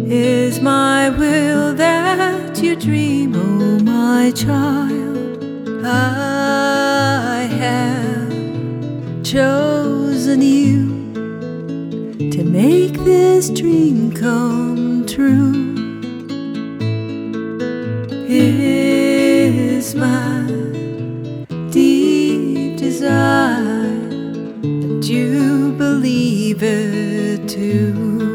is my will that you dream, oh my child. I have chosen you to make this dream come true. Is my deep desire that you believe it too.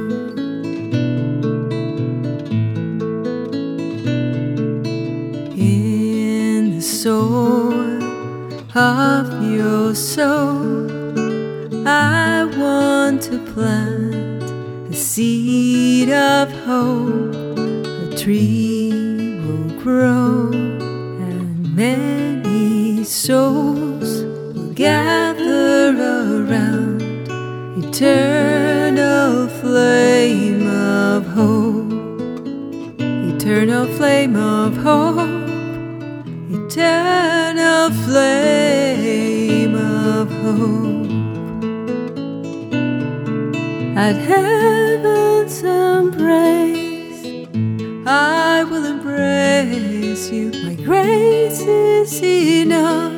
In the soil of your soul, I want to plant a seed of hope. A tree will grow, and many souls will gather around. Eternal flame of hope, eternal flame of hope, eternal flame of hope. At heaven's embrace, I will embrace you. My grace is enough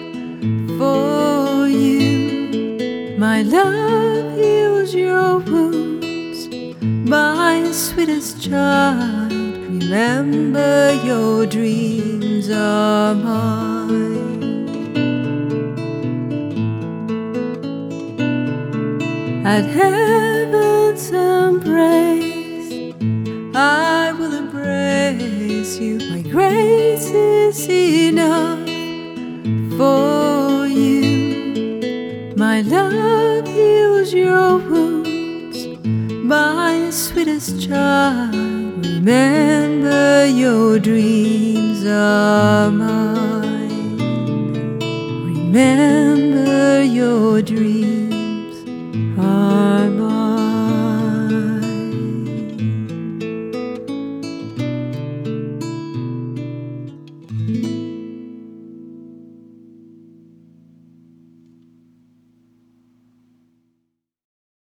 for you. My love heals your wounds, my sweetest child. Remember, your dreams are mine. At heaven's embrace, I will embrace you. My grace is enough for you. My love heals your wounds, my sweetest child. Remember, your dreams are mine.